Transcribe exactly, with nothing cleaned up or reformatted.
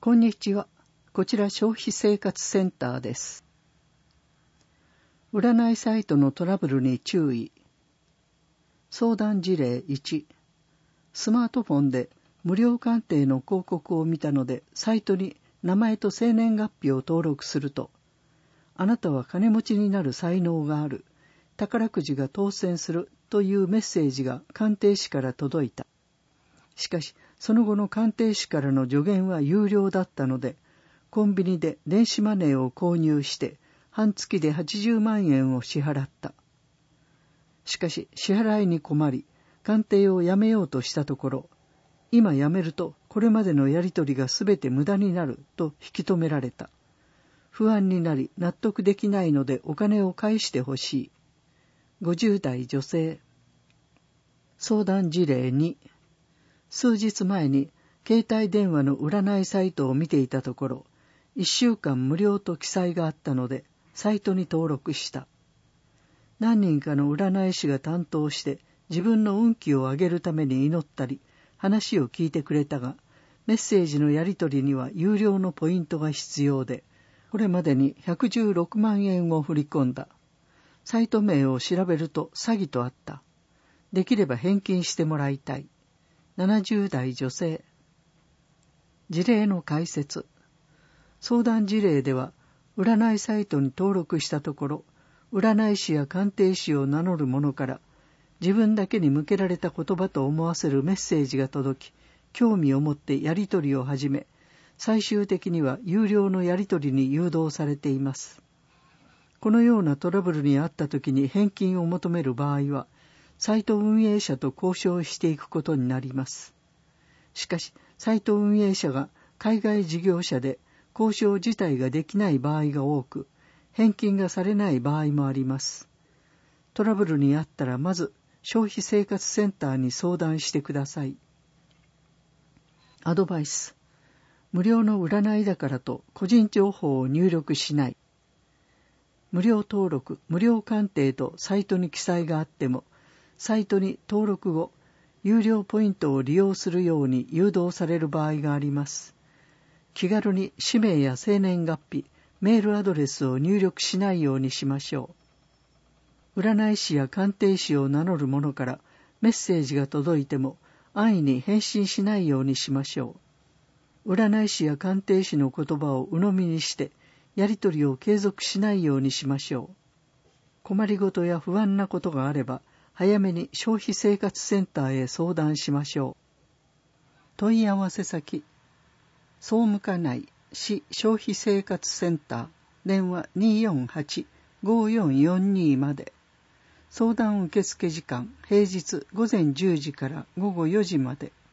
こんにちは。こちら消費生活センターです。占いサイトのトラブルに注意。相談事例いち。スマートフォンで無料鑑定の広告を見たので、サイトに名前と生年月日を登録すると、あなたは金持ちになる才能がある。宝くじが当選するというメッセージが鑑定士から届いた。しかし、その後の鑑定士からの助言は有料だったので、コンビニで電子マネーを購入して、半月ではちじゅうまんえんを支払った。しかし、支払いに困り、鑑定をやめようとしたところ、今やめるとこれまでのやり取りがすべて無駄になると引き止められた。不安になり納得できないのでお金を返してほしい。ごじゅう代女性。相談事例に。数日前に携帯電話の占いサイトを見ていたところ、いっしゅうかん無料と記載があったので、サイトに登録した。何人かの占い師が担当して自分の運気を上げるために祈ったり、話を聞いてくれたが、メッセージのやり取りには有料のポイントが必要で、これまでにひゃくじゅうろくまんえんを振り込んだ。サイト名を調べると詐欺とあった。できれば返金してもらいたい。ななじゅう代女性。事例の解説。相談事例では、占いサイトに登録したところ、占い師や鑑定士を名乗る者から、自分だけに向けられた言葉と思わせるメッセージが届き、興味を持ってやり取りを始め、最終的には有料のやり取りに誘導されています。このようなトラブルにあったときに返金を求める場合は、サイト運営者と交渉していくことになります。しかし、サイト運営者が海外事業者で交渉自体ができない場合が多く、返金がされない場合もあります。トラブルにあったらまず消費生活センターに相談してください。アドバイス。無料の占いだからと個人情報を入力しない。無料登録、無料鑑定とサイトに記載があっても、サイトに登録後、有料ポイントを利用するように誘導される場合があります。気軽に氏名や生年月日、メールアドレスを入力しないようにしましょう。占い師や鑑定士を名乗る者からメッセージが届いても安易に返信しないようにしましょう。占い師や鑑定士の言葉を鵜呑みにしてやり取りを継続しないようにしましょう。困りごとや不安なことがあれば早めに消費生活センターへ相談しましょう。問い合わせ先、総務課内市消費生活センター、電話 にーよんはち ごーよんよんに まで。相談受付時間、平日午前じゅうじから午後よじまで。